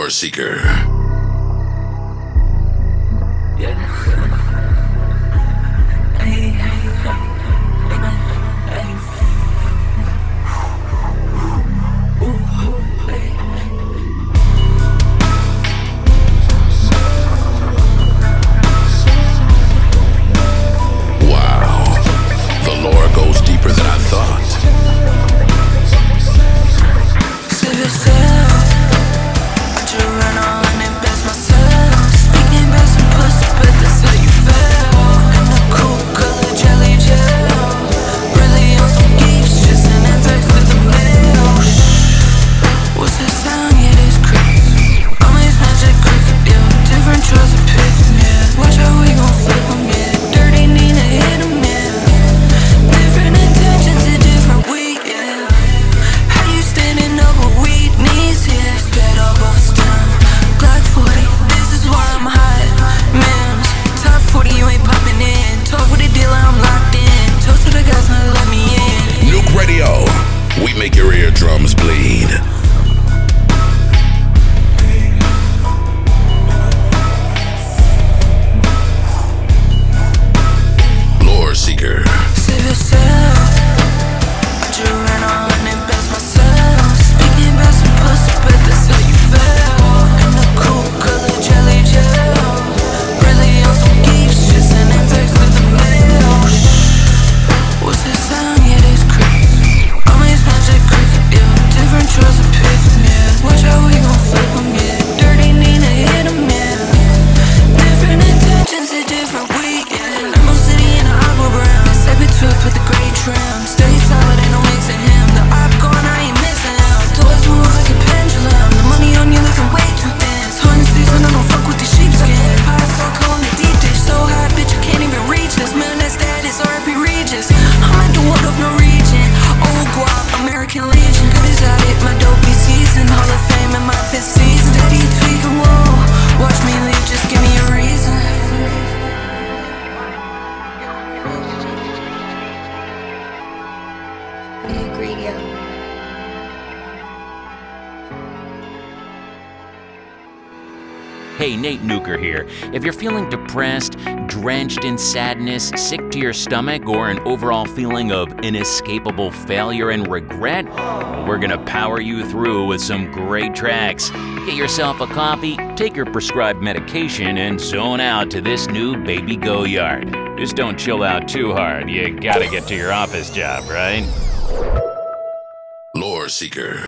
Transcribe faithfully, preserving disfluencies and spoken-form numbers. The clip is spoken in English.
Lore Seeker. We make your eardrums bleed. Lore Seeker. Save yourself. I just ran on and best myself. Speaking about some pussy, but that's how you felt. In the cool color jelly gel. Really on some geeks, just sending text to the mail. Shh. What's that sound? Yeah, that's crazy. Different trust of pick, yeah. Watch how we gon' flip them, yeah. Dirty Nina hit them, yeah. Different intentions, a different week, yeah. Limo City in a aqua brown. Cyber twelve with the gray trim. Stay solid, ain't no mixing him. The op gone, I ain't missing him. Toys move like a pendulum. The money on you looking way too thin. It's hunting season, I don't fuck with the sheepskin. Pie so cold in the deep dish. So hot, bitch, I can't even reach this. Man, that status, R I P Regis. I'm at the world of Norwegian. Old guap, American Legion. Good as I hit my dopey season. Hall of Fame in my fifth season. Steady tweaking, whoa. Watch me leave, just give me a reason. New Radio. Hey, Nate Nuker here. If you're feeling depressed, drenched in sadness, sick to your stomach, or an overall feeling of inescapable failure and regret, we're gonna power you through with some great tracks. Get yourself a coffee, take your prescribed medication, and zone out to this new Baby Goyard. Just don't chill out too hard. You gotta get to your office job, right? Lore Seeker.